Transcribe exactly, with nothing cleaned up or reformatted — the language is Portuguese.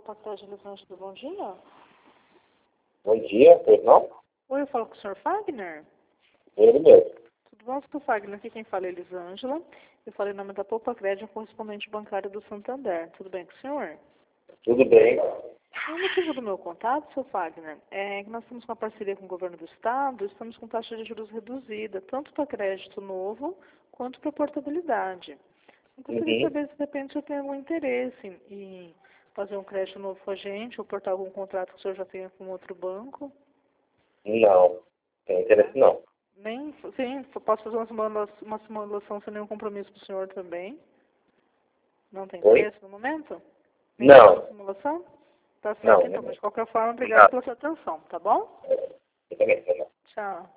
Pactagem Elisângela, bom dia. Bom dia, pois não? Oi, eu falo com o senhor Fagner? Ele mesmo. Tudo bom, senhor Fagner? Aqui quem fala é Elisângela. Eu falei em nome da Poupa Crédito, correspondente bancário do Santander. Tudo bem com o senhor? Tudo bem. O motivo do meu contato, senhor Fagner, é que nós temos uma parceria com o governo do estado, estamos com taxa de juros reduzida, tanto para crédito novo quanto para portabilidade. Eu gostaria de Uhum. saber se de repente o senhor tem algum interesse em fazer um crédito novo com a gente, ou portar algum contrato que o senhor já tenha com outro banco. Não, tem interesse não. Nem, sim, posso fazer uma simulação, uma simulação sem nenhum compromisso do senhor também. Não tem Oi? interesse no momento? Nem Não. fazer uma simulação? Tá certo, Não, então. não. Mas de qualquer forma, obrigada Obrigado. pela sua atenção, tá bom? Eu também, não. Tchau.